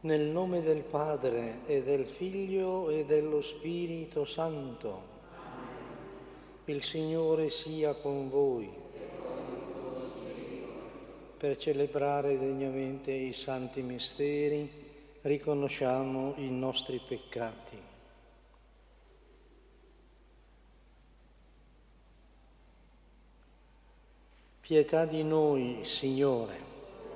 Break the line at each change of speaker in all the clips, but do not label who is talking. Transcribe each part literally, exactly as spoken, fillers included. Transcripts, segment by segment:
Nel nome del Padre e del Figlio e dello Spirito Santo. Il Signore sia con voi. Per celebrare degnamente i santi misteri, riconosciamo i nostri peccati. Pietà di noi, Signore.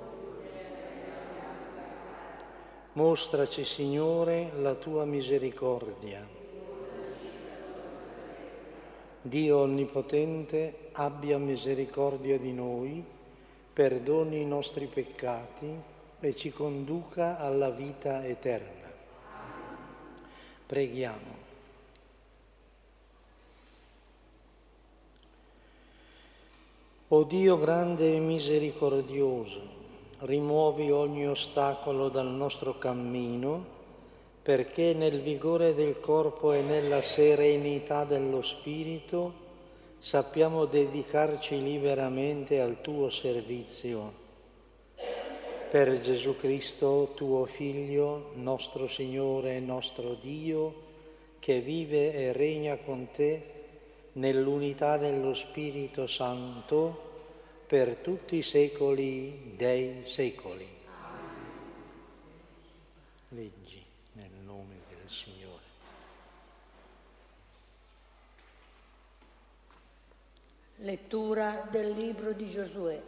Mostraci, Signore, la tua misericordia. Dio Onnipotente, abbia misericordia di noi, perdoni i nostri peccati e ci conduca alla vita eterna. Preghiamo. O Dio grande e misericordioso, rimuovi ogni ostacolo dal nostro cammino, perché nel vigore del corpo e nella serenità dello spirito sappiamo dedicarci liberamente al tuo servizio. Per Gesù Cristo, tuo Figlio, nostro Signore e nostro Dio, che vive e regna con te nell'unità dello Spirito Santo, per tutti i secoli dei secoli. Leggi nel nome del Signore.
Lettura del libro di Giosuè.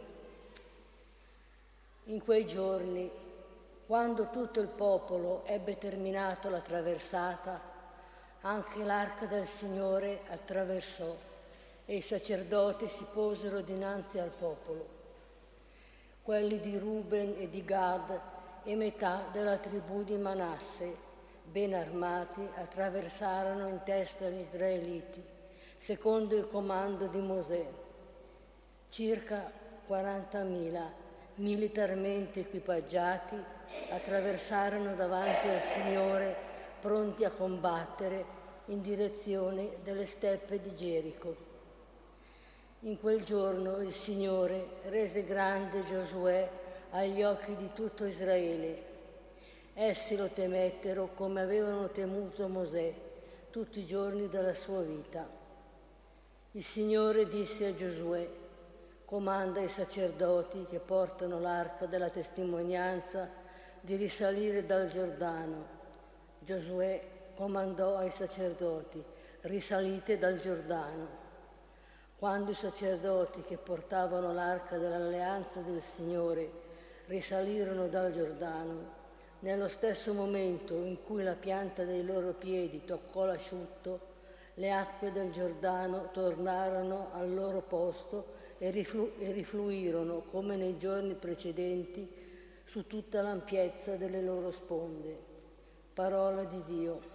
In quei giorni, quando tutto il popolo ebbe terminato la traversata, anche l'arca del Signore attraversò e i sacerdoti si posero dinanzi al popolo. Quelli di Ruben e di Gad e metà della tribù di Manasse, ben armati, attraversarono in testa agli israeliti, secondo il comando di Mosè. Circa quarantamila, militarmente equipaggiati, attraversarono davanti al Signore, pronti a combattere in direzione delle steppe di Gerico. In quel giorno il Signore rese grande Giosuè agli occhi di tutto Israele. Essi lo temettero come avevano temuto Mosè tutti i giorni della sua vita. Il Signore disse a Giosuè: comanda ai sacerdoti che portano l'arca della testimonianza di risalire dal Giordano. Giosuè comandò ai sacerdoti: risalite dal Giordano. Quando i sacerdoti che portavano l'arca dell'alleanza del Signore risalirono dal Giordano, nello stesso momento in cui la pianta dei loro piedi toccò l'asciutto, le acque del Giordano tornarono al loro posto e, riflu- e rifluirono, come nei giorni precedenti, su tutta l'ampiezza delle loro sponde. Parola di Dio.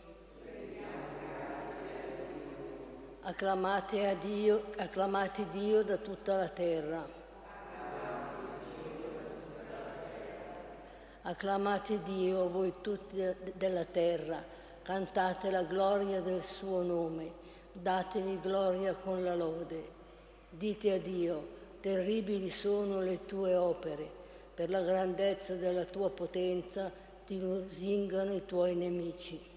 Acclamate a Dio, acclamate Dio da tutta la terra. Acclamate Dio, voi tutti della terra, cantate la gloria del suo nome, dategli gloria con la lode. Dite a Dio: terribili sono le tue opere, per la grandezza della tua potenza ti lusingano i tuoi nemici.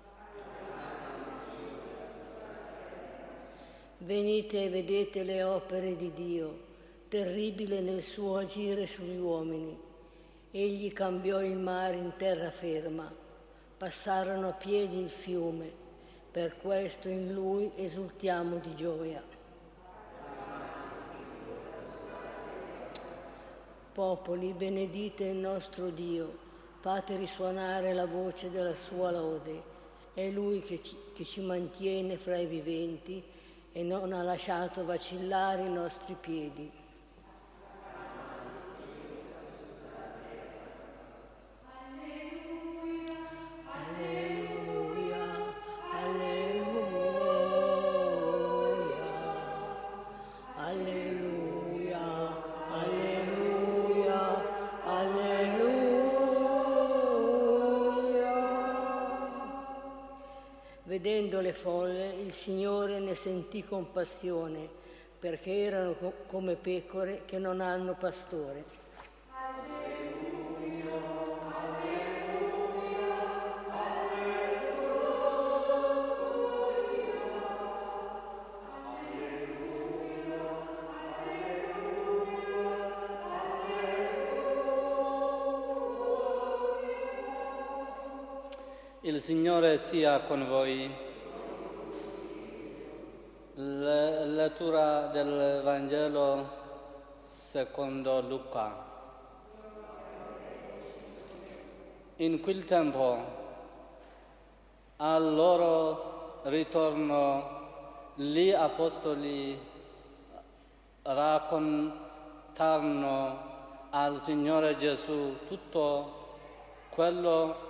Venite e vedete le opere di Dio, terribile nel suo agire sugli uomini. Egli cambiò il mare in terraferma, passarono a piedi il fiume, per questo in Lui esultiamo di gioia. Popoli, benedite il nostro Dio, fate risuonare la voce della sua lode. È Lui che ci, che ci mantiene fra i viventi e non ha lasciato vacillare i nostri piedi. Vedendo le folle, il Signore ne sentì compassione, perché erano co- come pecore che non hanno pastore. Alleluia, alleluia.
Il Signore sia con voi. La lettura del Vangelo secondo Luca. In quel tempo, al loro ritorno, gli apostoli raccontarono al Signore Gesù tutto quello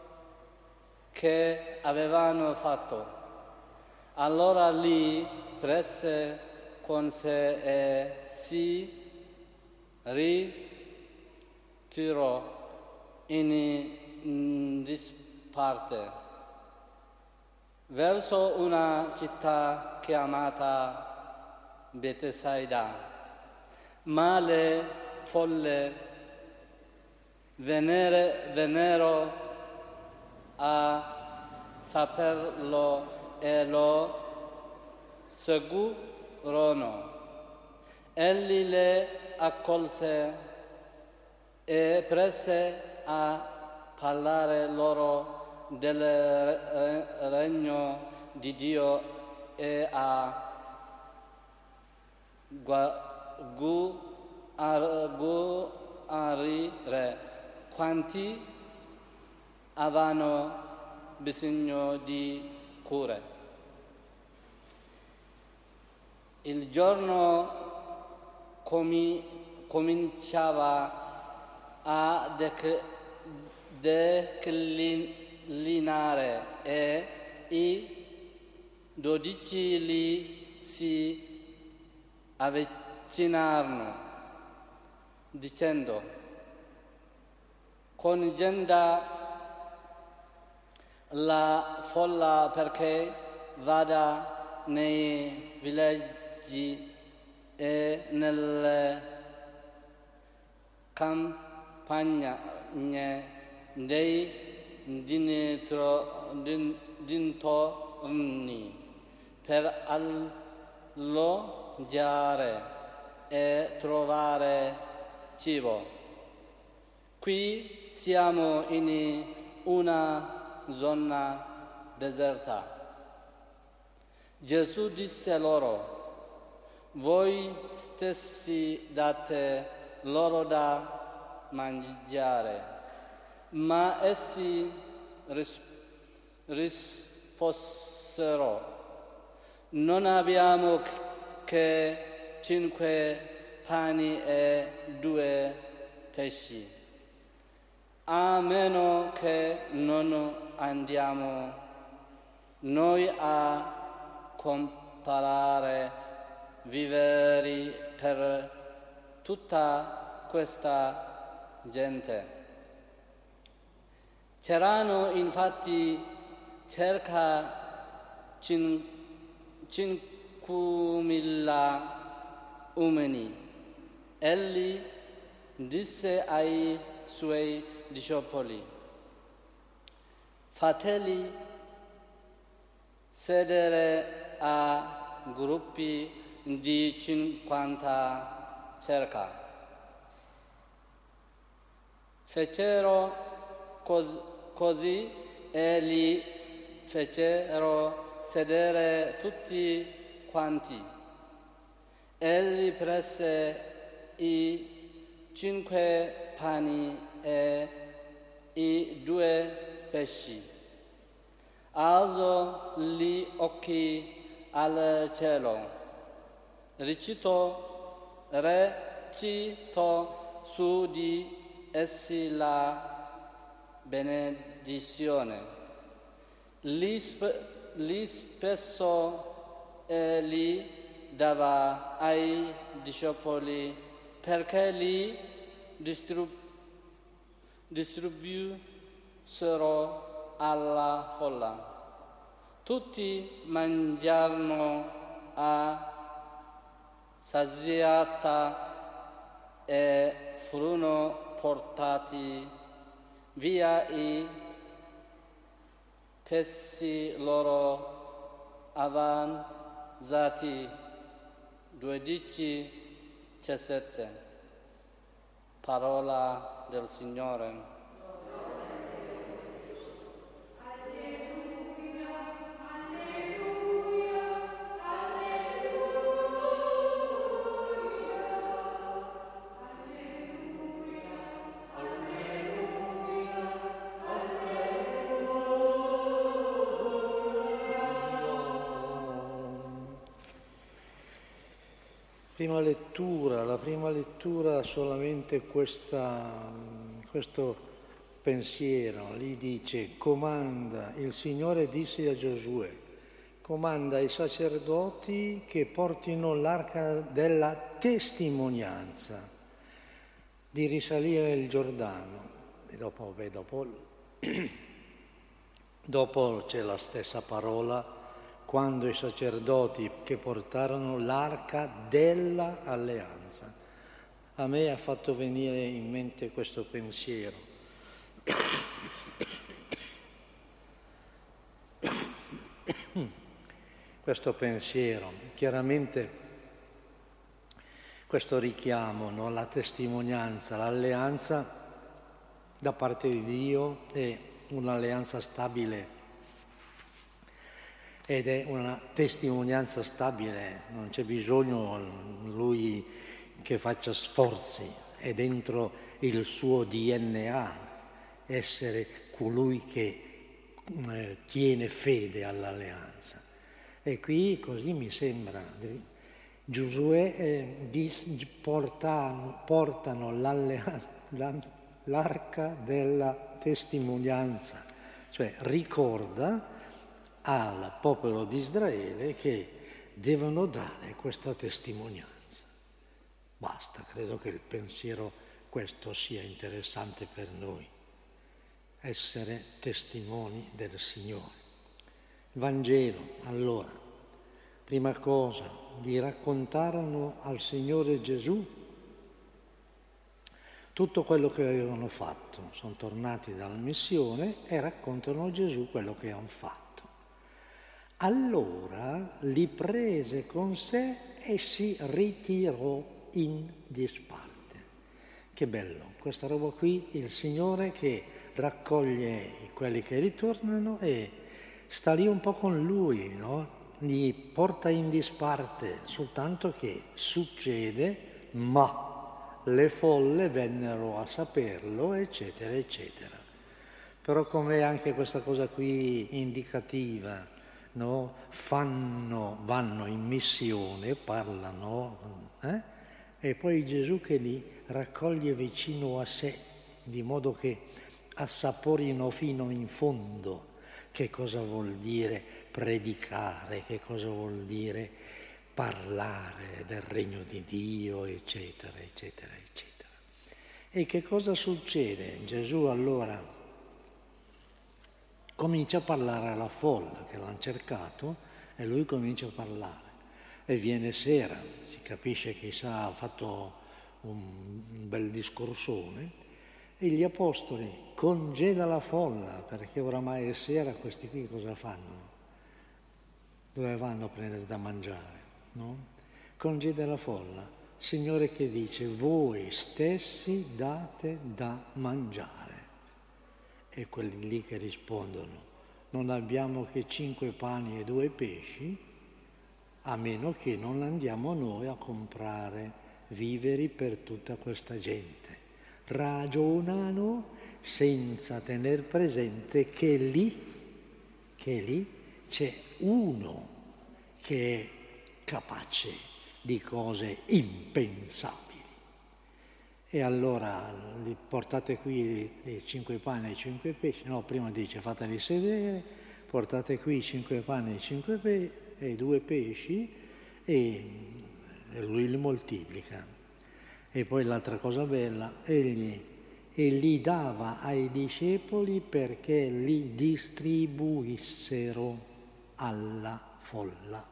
che avevano fatto. Allora li prese con sé e si ritirò in disparte verso una città chiamata Betsaida. Ma le folle vennero a saperlo e lo seguirono. Egli le accolse e prese a parlare loro del regno di Dio e a guarire quanti avevano bisogno di cure. Il giorno comi- cominciava a dec- declinare e i dodici li si avvicinarono dicendo: congeda la folla perché vada nei villaggi e nelle campagne dei dintorni per alloggiare e trovare cibo. Qui siamo in una zona deserta. Gesù disse loro: voi stessi date loro da mangiare. Ma essi ris- risposero: non abbiamo che cinque pani e due pesci, a meno che non andiamo noi a comprare viveri per tutta questa gente. C'erano infatti circa cinquemila uomini. Egli disse ai suoi discepoli: fateli sedere a gruppi di cinquanta circa. Fecero cos- così e li fecero sedere tutti quanti. Egli prese i cinque pani e i due pesci, alzò gli occhi al cielo, recitò, recitò su di essi la benedizione, li, sp- li spesso e li dava ai discepoli perché li distrib- distribuissero alla folla. Tutti mangiarono a saziata e furono portati via i pesci loro avanzati, dodici cesette. Parola del Signore.
prima lettura, la prima lettura solamente questa, questo pensiero, lì dice, comanda, il Signore disse a Giosuè, comanda ai sacerdoti che portino l'arca della testimonianza di risalire il Giordano. E dopo, beh, dopo, dopo c'è la stessa parola, quando i sacerdoti che portarono l'arca della alleanza. A me ha fatto venire in mente questo pensiero. Questo pensiero, chiaramente questo richiamo, no? La testimonianza, l'alleanza da parte di Dio è un'alleanza stabile ed è una testimonianza stabile, non c'è bisogno lui che faccia sforzi, è dentro il suo D N A essere colui che eh, tiene fede all'alleanza. E qui così mi sembra, Giosuè eh, dis, portano, portano l'arca della testimonianza, cioè ricorda al popolo di Israele che devono dare questa testimonianza. Basta, credo che il pensiero questo sia interessante per noi, essere testimoni del Signore. Vangelo, allora, prima cosa, gli raccontarono al Signore Gesù tutto quello che avevano fatto. Sono tornati dalla missione e raccontano a Gesù quello che hanno fatto. Allora li prese con sé e si ritirò in disparte. Che bello, questa roba qui, il Signore che raccoglie quelli che ritornano e sta lì un po' con lui, no? Li porta in disparte, soltanto che succede, ma le folle vennero a saperlo, eccetera, eccetera. Però com'è anche questa cosa qui indicativa, no? Fanno, vanno in missione, parlano, eh? E poi Gesù che li raccoglie vicino a sé, di modo che assaporino fino in fondo che cosa vuol dire predicare, che cosa vuol dire parlare del regno di Dio, eccetera, eccetera, eccetera. E che cosa succede? Gesù allora comincia a parlare alla folla che l'hanno cercato e lui comincia a parlare. E viene sera, si capisce che sa, ha fatto un, un bel discorsone, e gli apostoli congeda la folla, perché oramai è sera, questi qui cosa fanno? Dove vanno a prendere da mangiare, no? Congeda la folla, Signore che dice, voi stessi date da mangiare. E quelli lì che rispondono, non abbiamo che cinque pani e due pesci, a meno che non andiamo noi a comprare viveri per tutta questa gente. Ragionano senza tener presente che lì, che lì c'è uno che è capace di cose impensabili. E allora li portate qui i cinque pani e i cinque pesci, no, prima dice fateli sedere, portate qui i cinque pani e i cinque pe- e i due pesci e, e lui li moltiplica. E poi l'altra cosa bella, egli e li dava ai discepoli perché li distribuissero alla folla.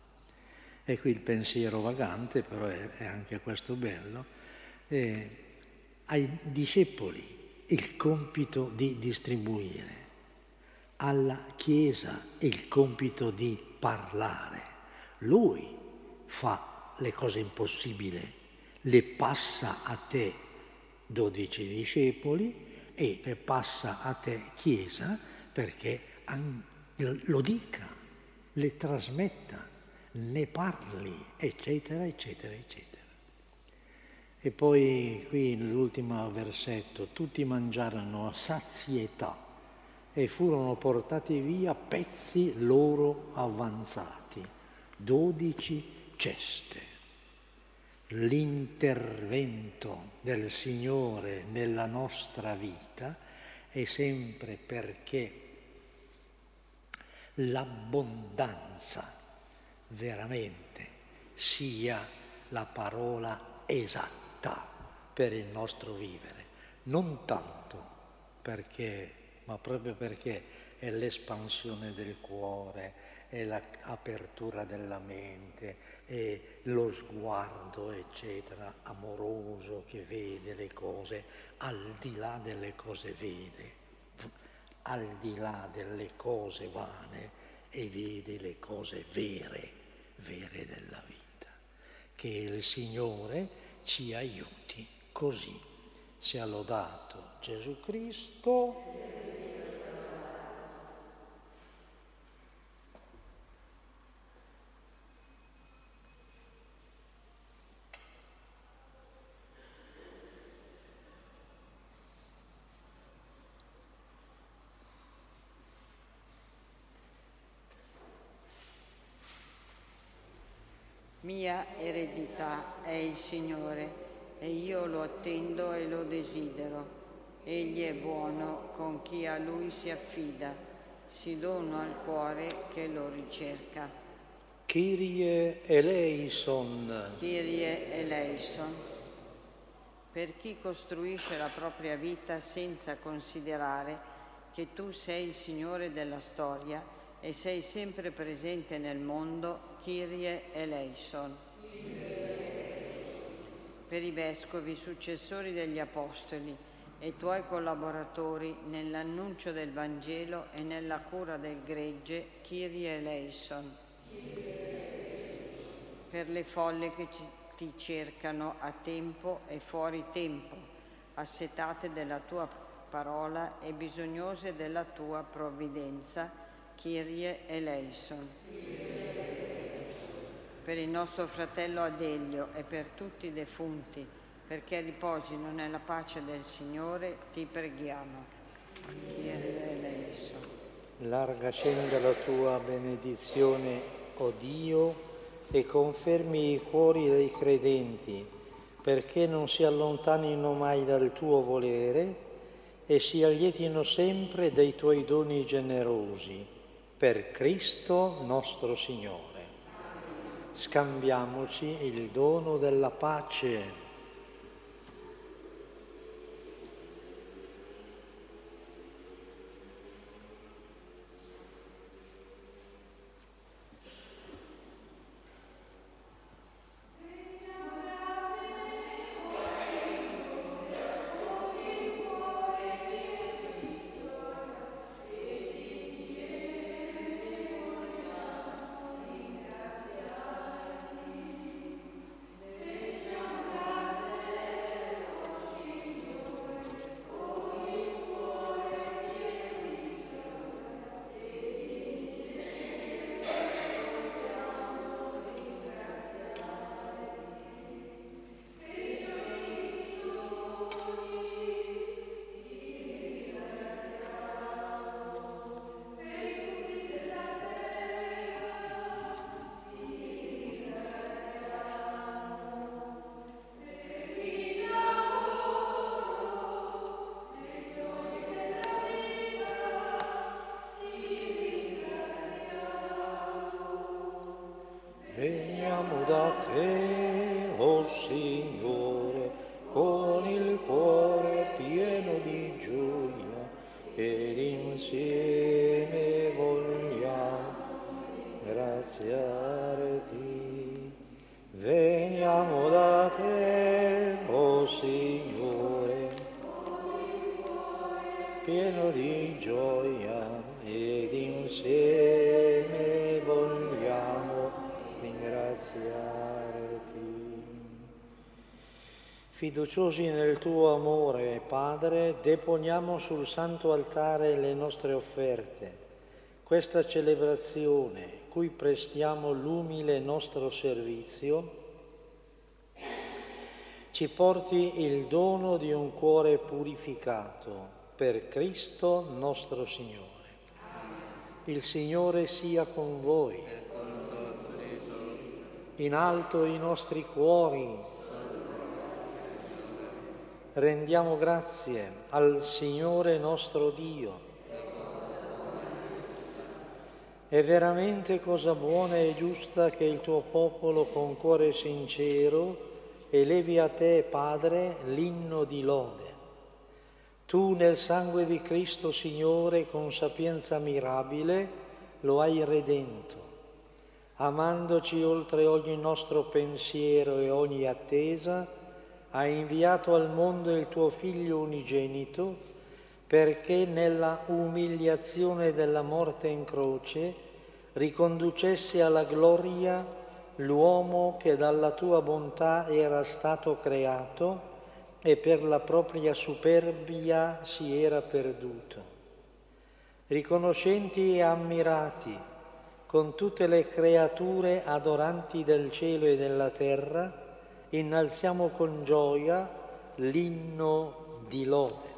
E qui il pensiero vagante, però è, è anche questo bello, eh, ai discepoli il compito di distribuire, alla Chiesa il compito di parlare. Lui fa le cose impossibili, le passa a te dodici discepoli e le passa a te Chiesa perché lo dica, le trasmetta, ne parli, eccetera, eccetera, eccetera. E poi qui nell'ultimo versetto, tutti mangiarono a sazietà e furono portati via pezzi loro avanzati, dodici ceste. l'intervento del Signore nella nostra vita è sempre perché l'abbondanza veramente sia la parola esatta per il nostro vivere, non tanto perché, ma proprio perché è l'espansione del cuore, è l'apertura della mente, è lo sguardo, eccetera, amoroso che vede le cose al di là delle cose vere, al di là delle cose vane e vede le cose vere, vere della vita. Che il Signore ci aiuti così. Sia lodato Gesù Cristo.
Mia eredità è il Signore, e io lo attendo e lo desidero. Egli è buono con chi a Lui si affida, si dona al cuore che lo ricerca.
Kyrie eleison.
Kyrie eleison. Per chi costruisce la propria vita senza considerare che tu sei il Signore della storia e sei sempre presente nel mondo, Kyrie eleison. Per i vescovi, successori degli apostoli e i tuoi collaboratori nell'annuncio del Vangelo e nella cura del gregge, Kyrie eleison. Per le folle che ci, ti cercano a tempo e fuori tempo, assetate della tua parola e bisognose della tua provvidenza, Kyrie eleison. Per il nostro fratello Adelio e per tutti i defunti, perché riposino nella pace del Signore, ti preghiamo. Kyrie eleison.
Larga scenda la tua benedizione, o Dio, e confermi i cuori dei credenti, perché non si allontanino mai dal tuo volere e si allietino sempre dei tuoi doni generosi. Per Cristo nostro Signore. Scambiamoci il dono della pace. Veniamo da te, o oh Signore, con il cuore pieno di gioia ed insieme vogliamo ringraziarti. Veniamo da te, o oh Signore, pieno di gioia ed insieme vogliamo ringraziarti. Fiduciosi nel tuo amore, Padre, deponiamo sul santo altare le nostre offerte. Questa celebrazione, cui prestiamo l'umile nostro servizio, ci porti il dono di un cuore purificato per Cristo nostro Signore. Il Signore sia con voi. In alto i nostri cuori. rendiamo grazie al Signore nostro Dio. È veramente cosa buona e giusta che il tuo popolo con cuore sincero elevi a te, Padre, l'inno di lode. Tu nel sangue di Cristo, Signore, con sapienza mirabile lo hai redento, amandoci oltre ogni nostro pensiero e ogni attesa, hai inviato al mondo il tuo Figlio unigenito, perché nella umiliazione della morte in croce riconducesse alla gloria l'uomo che dalla tua bontà era stato creato e per la propria superbia si era perduto. Riconoscenti e ammirati con tutte le creature adoranti del cielo e della terra, innalziamo con gioia l'inno di lode.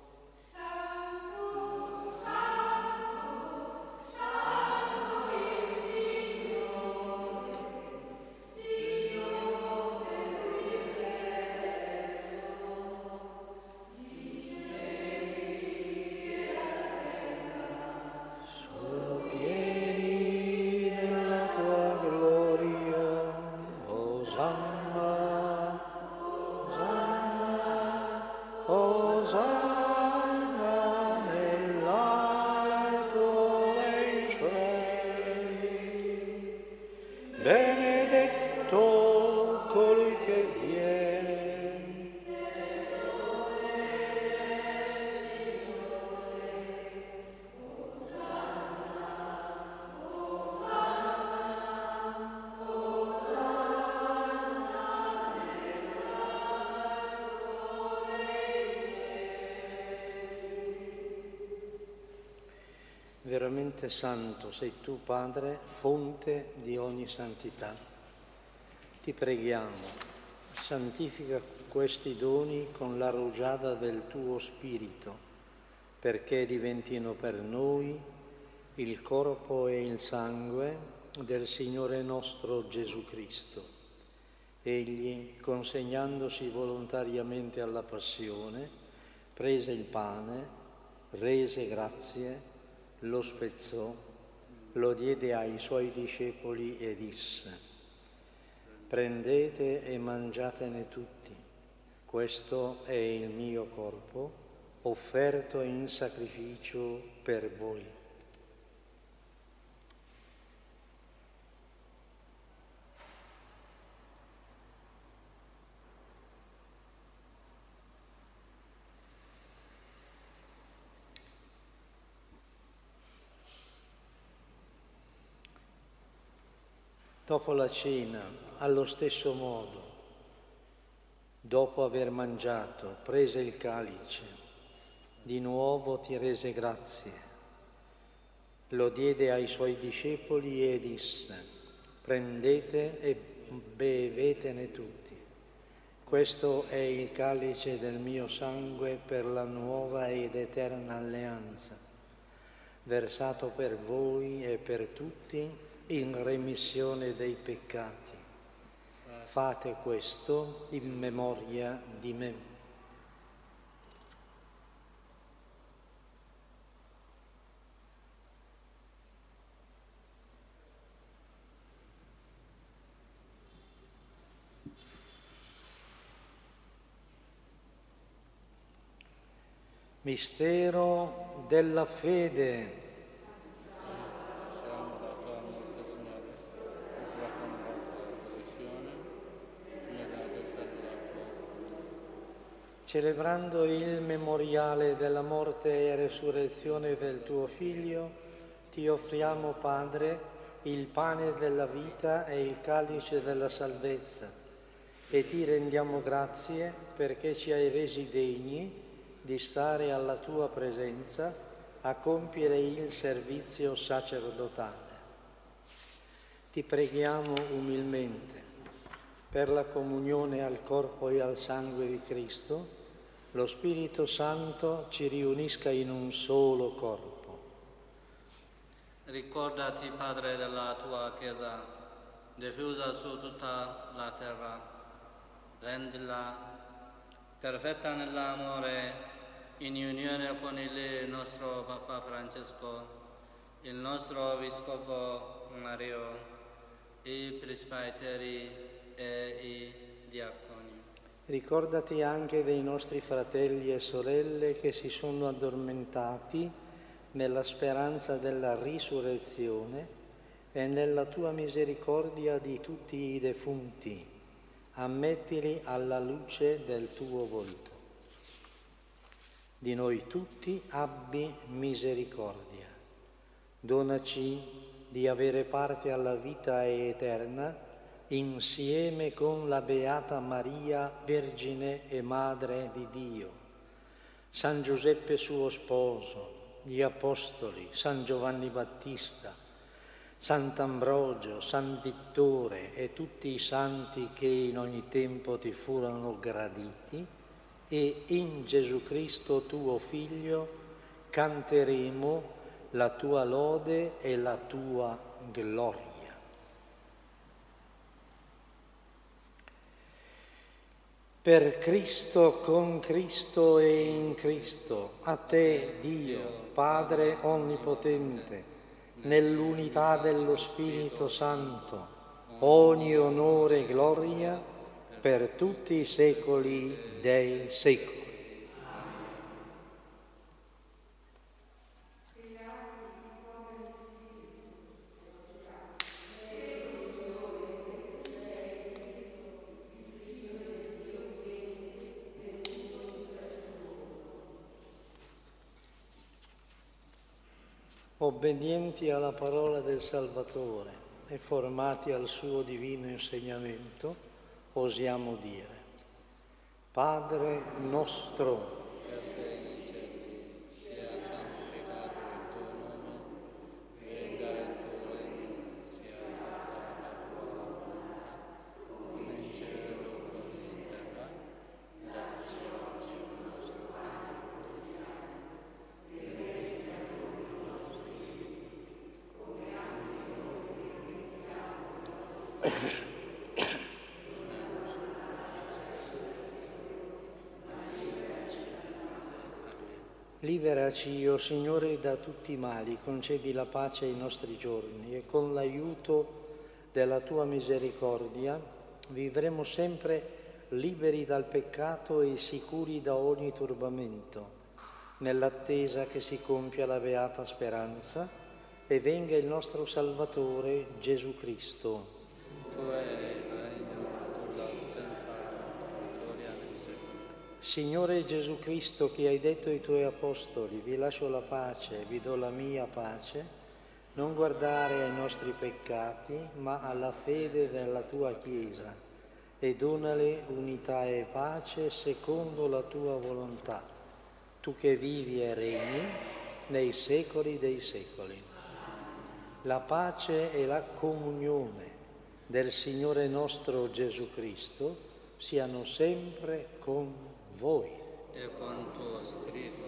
Benedetto colui che viene. Veramente santo sei tu, Padre, fonte di ogni santità. Ti preghiamo, santifica questi doni con la rugiada del tuo Spirito, perché diventino per noi il corpo e il sangue del Signore nostro Gesù Cristo. Egli, consegnandosi volontariamente alla passione, prese il pane, rese grazie, lo spezzò, lo diede ai suoi discepoli e disse: prendete e mangiatene tutti, questo è il mio corpo, offerto in sacrificio per voi. Dopo la cena, allo stesso modo, dopo aver mangiato, prese il calice, di nuovo ti rese grazie, lo diede ai suoi discepoli e disse: prendete e bevetene tutti, questo è il calice del mio sangue per la nuova ed eterna alleanza, versato per voi e per tutti in remissione dei peccati. Fate questo in memoria di me. Mistero della fede. Celebrando il memoriale della morte e resurrezione del tuo Figlio, ti offriamo, Padre, il pane della vita e il calice della salvezza, e ti rendiamo grazie perché ci hai resi degni di stare alla tua presenza a compiere il servizio sacerdotale. Ti preghiamo umilmente per la comunione al corpo e al sangue di Cristo, lo Spirito Santo ci riunisca in un solo corpo.
Ricordati, Padre, della tua Chiesa, diffusa su tutta la terra, rendila perfetta nell'amore, in unione con il nostro Papa Francesco, il nostro Vescovo Mario, i presbiteri e i diaconi.
Ricordati anche dei nostri fratelli e sorelle che si sono addormentati nella speranza della risurrezione e nella tua misericordia di tutti i defunti. Ammettili alla luce del tuo volto. Di noi tutti abbi misericordia. Donaci di avere parte alla vita eterna insieme con la Beata Maria, Vergine e Madre di Dio, San Giuseppe suo sposo, gli Apostoli, San Giovanni Battista, Sant'Ambrogio, San Vittore e tutti i santi che in ogni tempo ti furono graditi, e in Gesù Cristo tuo Figlio canteremo la tua lode e la tua gloria. Per Cristo, con Cristo e in Cristo, a te, Dio, Padre Onnipotente, nell'unità dello Spirito Santo, ogni onore e gloria per tutti i secoli dei secoli. Obbedienti alla parola del Salvatore e formati al suo divino insegnamento, osiamo dire: Padre nostro,
Che sei nei cieli, sia santificato il tuo nome, venga il tuo regno, sia fatta la tua volontà, come in cielo così in terra. Dacci oggi il nostro pane quotidiano, e rimetti a noi i nostri debiti, come anche noi rimettiamo ai nostri
liberaci, o Signore, da tutti i mali, concedi la pace ai nostri giorni e con l'aiuto della tua misericordia vivremo sempre liberi dal peccato e sicuri da ogni turbamento, nell'attesa che si compia la beata speranza e venga il nostro Salvatore Gesù Cristo.
Tu è il regno, tu la potenza, la gloria nei secoli.
Signore Gesù Cristo, che hai detto ai tuoi apostoli: vi lascio la pace, vi do la mia pace, non guardare ai nostri peccati, ma alla fede della tua Chiesa, e donale unità e pace secondo la tua volontà, tu che vivi e regni nei secoli dei secoli. La pace e la comunione del Signore nostro Gesù Cristo siano sempre con voi.
E con tuo spirito.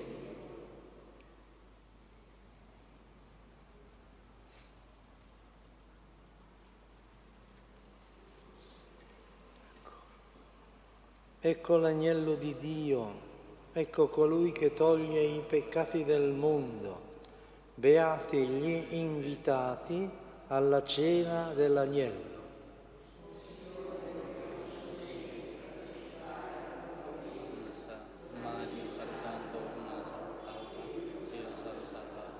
Ecco l'agnello di Dio, ecco colui che toglie i peccati del mondo. Beati gli invitati alla cena dell'agnello.
Ma Dio soltanto una salva, io sarò salvato.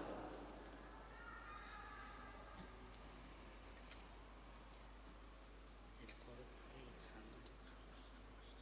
Il corpo e il sangue di Cristo.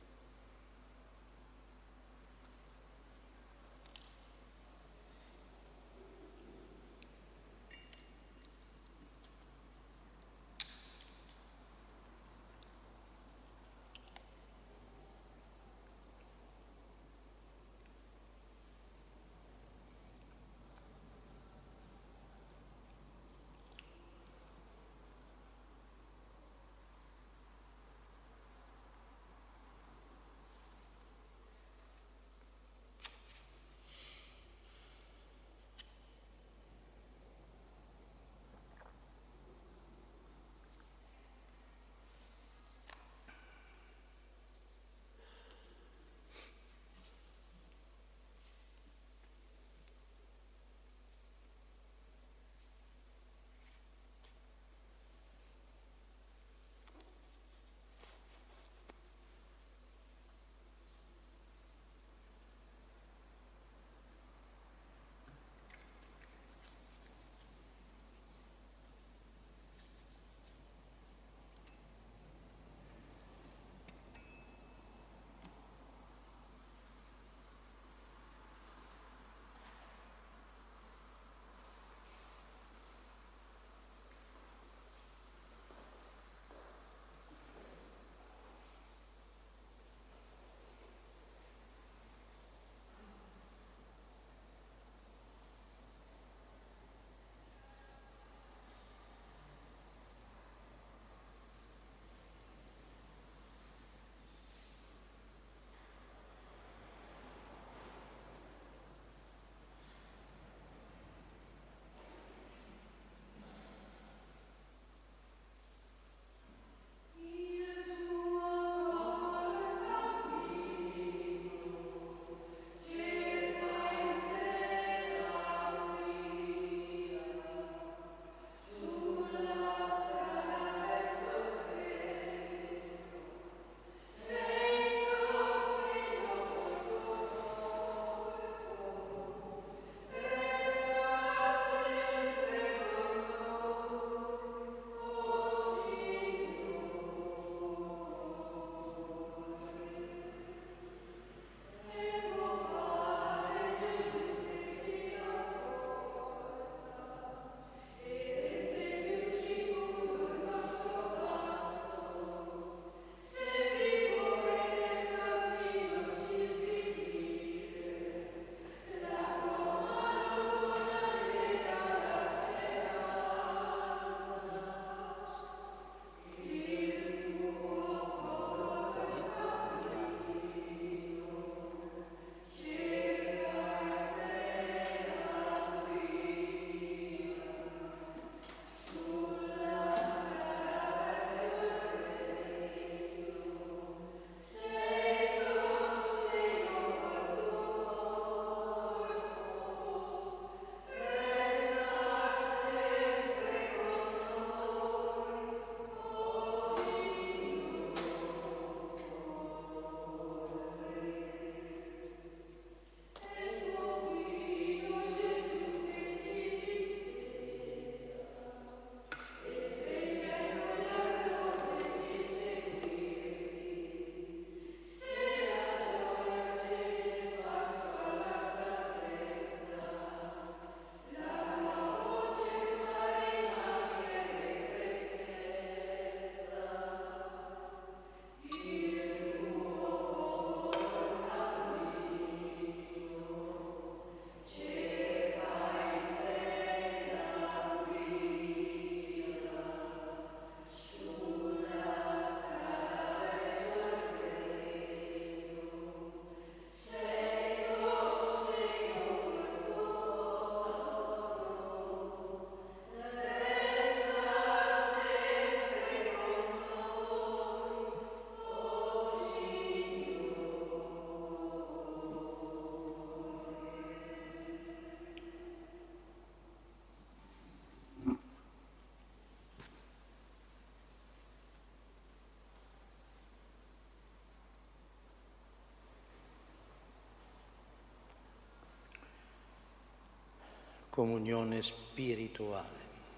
comunione spirituale.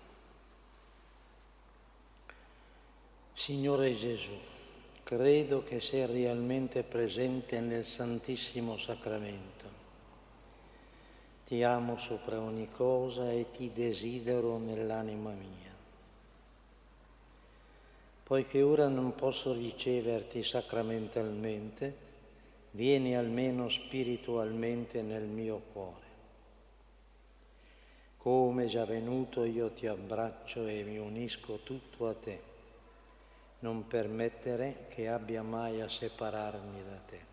Signore Gesù, credo che sei realmente presente nel Santissimo Sacramento. Ti amo sopra ogni cosa e ti desidero nell'anima mia. Poiché ora non posso riceverti sacramentalmente, vieni almeno spiritualmente nel mio cuore. Come già venuto io ti abbraccio e mi unisco tutto a te. Non permettere che abbia mai a separarmi da te.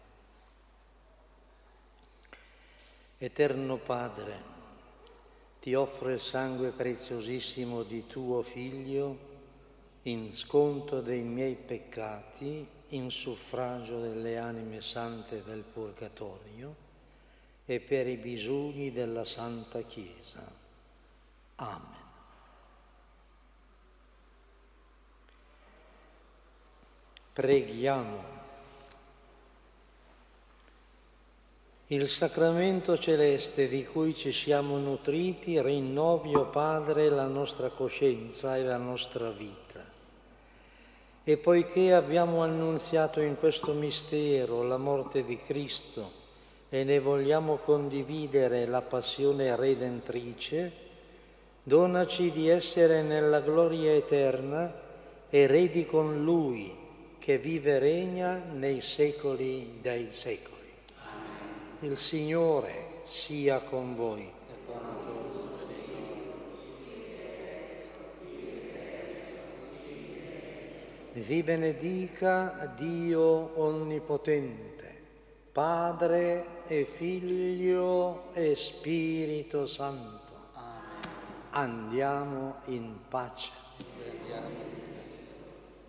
Eterno Padre, ti offro il sangue preziosissimo di tuo Figlio in sconto dei miei peccati, in suffragio delle anime sante del Purgatorio e per i bisogni della Santa Chiesa. Amen. Preghiamo. Il sacramento celeste di cui ci siamo nutriti rinnovi, o Padre, la nostra coscienza e la nostra vita. E poiché abbiamo annunziato in questo mistero la morte di Cristo e ne vogliamo condividere la passione redentrice, donaci di essere nella gloria eterna, eredi con Lui, che vive e regna nei secoli dei secoli. Amen. Il Signore sia con voi.
E con il tuo spirito.
Vi benedica Dio Onnipotente, Padre e Figlio e Spirito Santo. Amen. Andiamo in pace.
Andiamo.